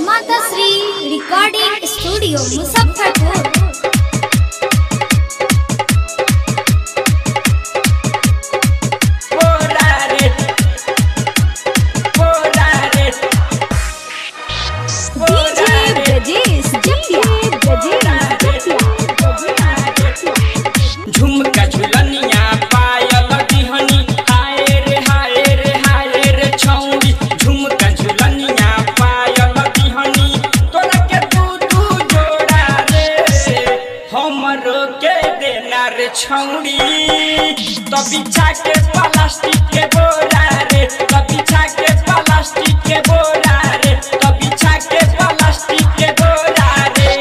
माताश्री recording studio Muzaffarpur. झुमका झुलनिया पायल दिहनी हाय रे हाय रे हाय रे छौरी। झुमका झुलनिया पायल दिहनी तोरा के तू जोड़ा रे हमरो के देना रे छौरी। तो बिछा के प्लास्टिक के बोरा रे, तो बिछा के प्लास्टिक के बोरा रे, तो बिछा के प्लास्टिक के बोरा रे।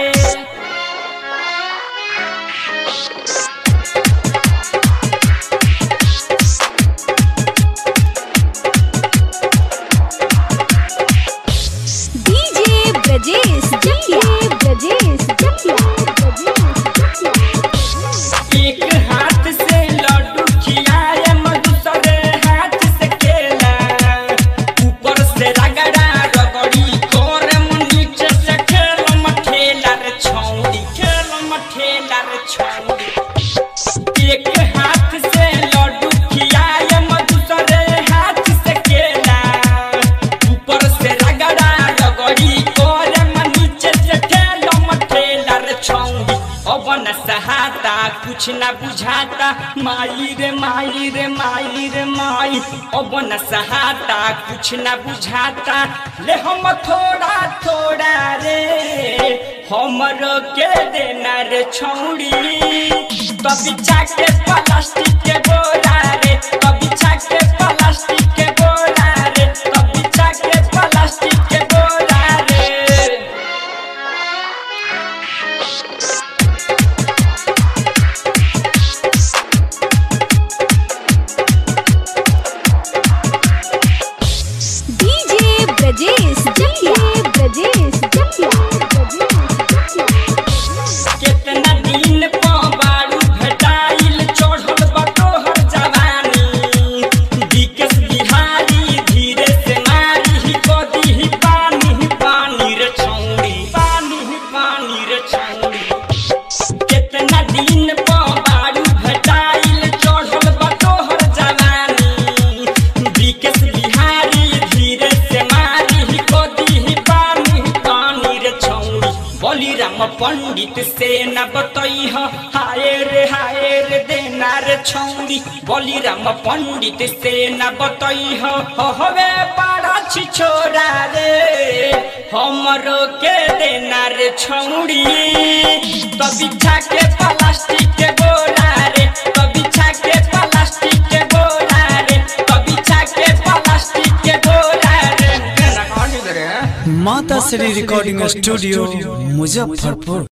एक हाथ से लड्डू खिलाए दूसरे हाथ से केला, ऊपर से रगड़ा रगड़ी तोर नीचे से खेल मठेला रे छौरी, खेल मठेला रे छौरी। एक हाथ से लड्डू खिलाए दूसरे हाथ से केला, ऊपर से रगड़ा रगड़ी तोर नीचे से खेल मठेला रे छौरी। अब न सहाता कुछ न बुझाता माई रे माई रे माई रे माई। अब न सहाता कुछ न बुझाता ले हम थोड़ा थोड़ा रे हमरो के देना रे छौरी। तो बिछा के प्लास्टिक के बोरा रे, तो बिछा के प्लास्टिक के बोरा रे, तो बिछा के प्लास्टिक के बोरा रे। कितना दिन बारू भेटाइल चढ़ल बा तोहर जवानी। विकेश बिहारी धीरे से मारी कदी पानी पानी रे छौरी, पानी पानी रे छौरी। कितना दिन बारू भेटाइल चढ़ल बा तोहर जवानी। विकेश बिहारी धीरे से मारी कदी पानी पानी रे छौरी। बलिराम पंडित से न बतैह हाय रे देना रे छौरी। बलिराम पंडित से न बतैह हवे बड़ा छिछोरा रे हमरो के देना रे छौरी। तो बिछा के प्लास्टिक के बोरा रे, तो बिछा के प्लास्टिक के बोरा रे, तो बिछा के प्लास्टिक के बोरा रे। Matashri recording studio Muzaffarpur.